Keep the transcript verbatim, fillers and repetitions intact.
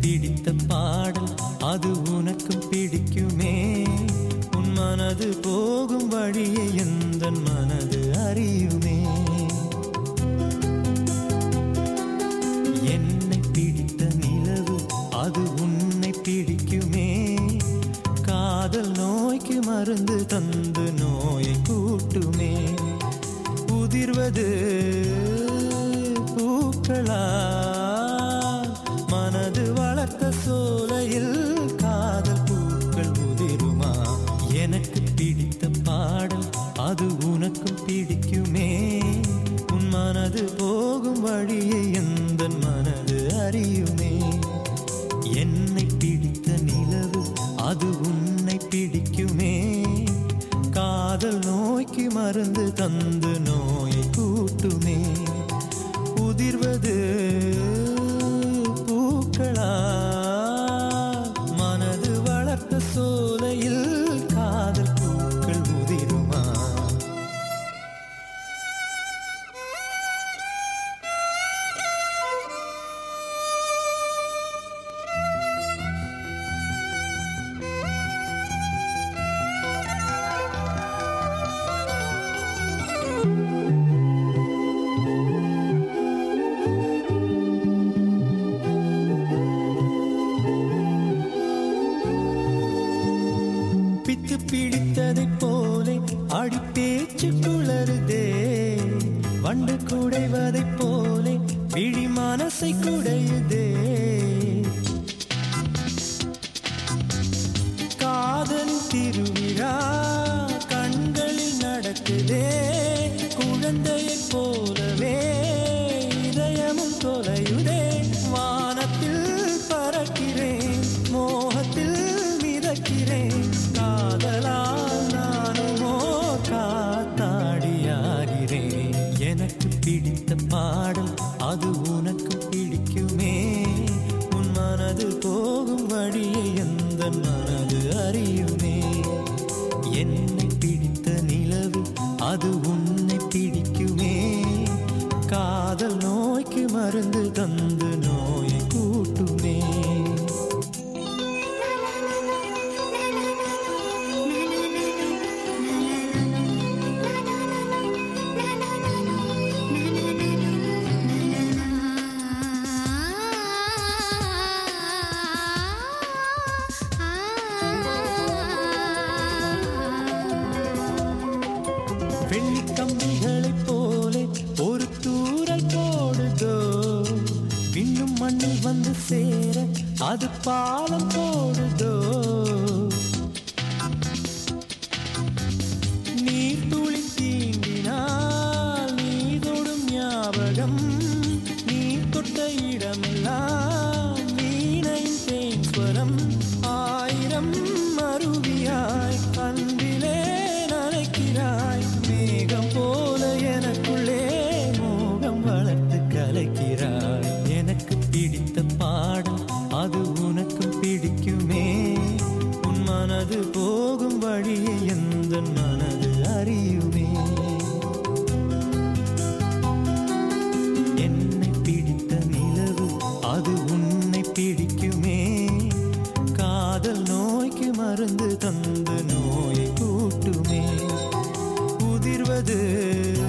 பிடித்த பாடல் அது உனக்கும் பிடிக்குமே. உன் மனது போகும் வழியை எந்தன் மனது அறியுமே. என்னை பிடித்த நிலவு அது உன்னை பிடிக்குமே. காதல் நோய்க்கு மருந்து தந்து நோயை கூட்டுமே. உதிர்வது பூக்களா மனது வளர்த்த சோலையில் காதல் பூக்கள் உதிருமா. எனக்கு பிடித்த பாடல் அது உனக்கும் பிடிக்குமே. உன் மனது போகும் வழியை எந்தன் மனது அறியுமே. என்னை பிடித்த நிலவு அது உன்னை பிடிக்குமே. காதல் நோய்க்கு மருந்து தந்து நோயை கூட்டுமே. உதிர்வது பூக்களா மனது வளர்த்த சோலையில் காதல் பூக்கள் உதிருமா. பித்து பிடித்ததை போலே அடிப்பேச்சு குளறுதே. வண்டு குடைவதை போலே விழி மனசை குடையுதே. காதல் திருவிழா கண்களில் நடக்குதே. குழந்தையை போலவே இதயமும் தொலையுதே. வானத்தில் பறக்கிறேன் மோகத்தில் மிதக்கிறேன். காதலால் நானுமோ காத்தாடியாகிறேன். எனக்கு பிடித்த பாடல் அது உனக்கு பிடிக்குமே. உன் மனது போகும் வழியை எந்த மனது அறியுமே. என்னை பிடித்த நிலவு அது உன்னை பிடிக்குமே. காதல் நோய்க்கு மருந்து தந்து நோயை கூட்டுமே. வெள்ளிக்கம்பிகளைப் போலே ஒரு தூரல் போடுதோ. இன்னும் மண்ணில் வந்து சேர அது பாலம் போடுதோ. நீர் துளி தீண்டினால் நீ தொடும் ஞாபகம். நீ தொட்ட இடமெல்லாம் வீணையின் தேன்ஸ்வரம். ஆயிரம் அருவியாய் அன்பிலே நனைக்கிறாய். மேகம் போல எனக்குள்ளே மோகம் வளர்த்து கலைக்கிறாய். எனக்கு பிடித்த பாடல் அது உனக்கும் பிடிக்குமே. உன் மனது போகும் வழியை எந்த மனது அறியுமே. என்னை பிடித்த நிலவு அது உன்னை பிடிக்குமே. காதல் நோய்க்கு மருந்து தந்து நோயை கூட்டுமே. உதிர்வது